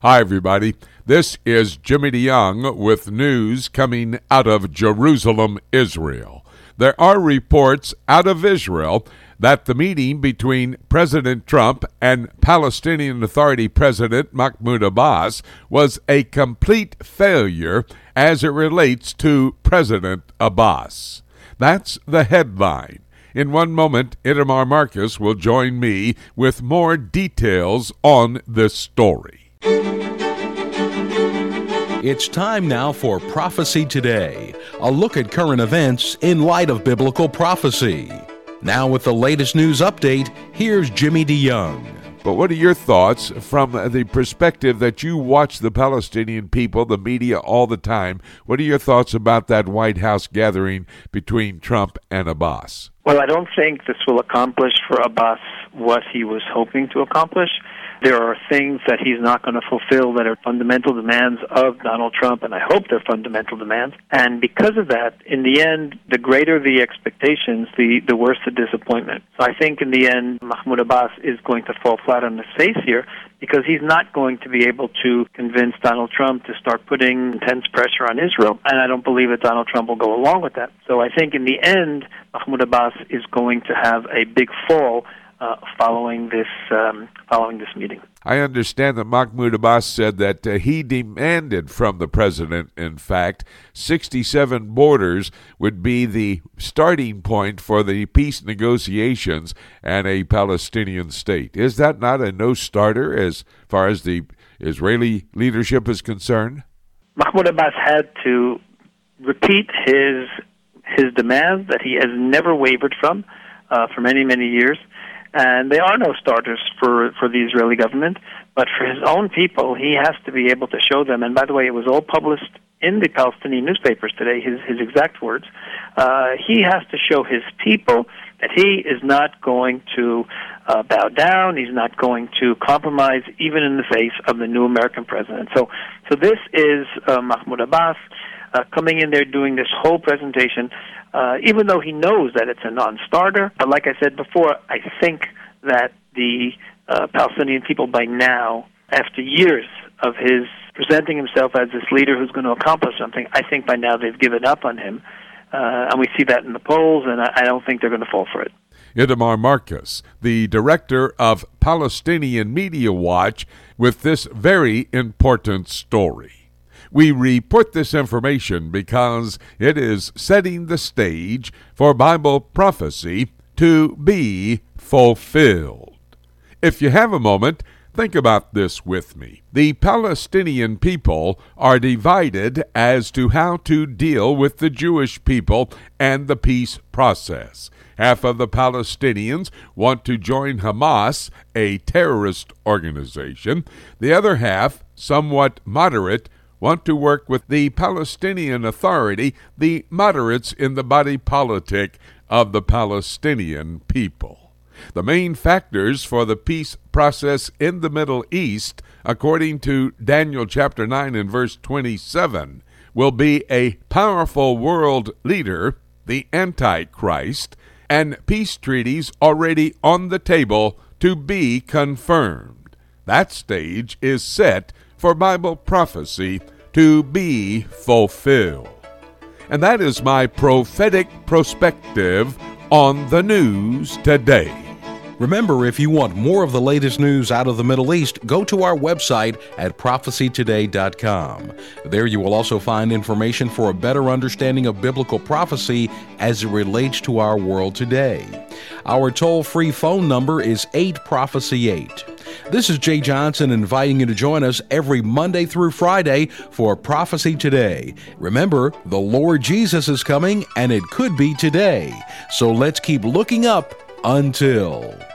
Hi, everybody. This is Jimmy DeYoung with news coming out of Jerusalem, Israel. There are reports out of Israel that the meeting between President Trump and Palestinian Authority President Mahmoud Abbas was a complete failure as it relates to President Abbas. That's the headline. In one moment, Itamar Marcus will join me with more details on this story. It's time now for Prophecy Today, a look at current events in light of biblical prophecy. Now with the latest news update, here's Jimmy DeYoung. But what are your thoughts from the perspective that you watch the Palestinian people, the media all the time? What are your thoughts about that White House gathering between Trump and Abbas? Well, I don't think this will accomplish for Abbas what he was hoping to accomplish. There are things that he's not going to fulfill that are fundamental demands of Donald Trump, and I hope they're fundamental demands. And because of that, in the end, the greater the expectations, the worse the disappointment. So I think in the end, Mahmoud Abbas is going to fall flat on his face here because he's not going to be able to convince Donald Trump to start putting intense pressure on Israel, and I don't believe that Donald Trump will go along with that. So I think in the end, Mahmoud Abbas is going to have a big fall following this meeting. I understand that Mahmoud Abbas said that he demanded from the president, in fact, 67 borders would be the starting point for the peace negotiations and a Palestinian state. Is that not a no-starter as far as the Israeli leadership is concerned? Mahmoud Abbas had to repeat his demands that he has never wavered from for many, many years. And they are no starters for the Israeli government, but for his own people, he has to be able to show them. And by the way, it was all published in the Palestinian newspapers today, his exact words. He has to show his people that he is not going to bow down, he's not going to compromise, even in the face of the new American president. So this is Mahmoud Abbas coming in there doing this whole presentation, even though he knows that it's a non-starter. But like I said before, I think that the Palestinian people by now, after years of his presenting himself as this leader who's going to accomplish something, I think by now they've given up on him. And we see that in the polls, and I don't think they're going to fall for it. Itamar Marcus, the director of Palestinian Media Watch, with this very important story. We report this information because it is setting the stage for Bible prophecy to be fulfilled. If you have a moment, think about this with me. The Palestinian people are divided as to how to deal with the Jewish people and the peace process. Half of the Palestinians want to join Hamas, a terrorist organization. The other half, somewhat moderate, want to work with the Palestinian Authority, the moderates in the body politic of the Palestinian people. The main factors for the peace process in the Middle East, according to Daniel chapter 9 and verse 27, will be a powerful world leader, the Antichrist, and peace treaties already on the table to be confirmed. That stage is set for Bible prophecy to be fulfilled. And that is my prophetic perspective on the news today. Remember, if you want more of the latest news out of the Middle East, go to our website at prophecytoday.com. There you will also find information for a better understanding of biblical prophecy as it relates to our world today. Our toll-free phone number is 8-PROPHECY-8. This is Jay Johnson inviting you to join us every Monday through Friday for Prophecy Today. Remember, the Lord Jesus is coming, and it could be today. So let's keep looking up until...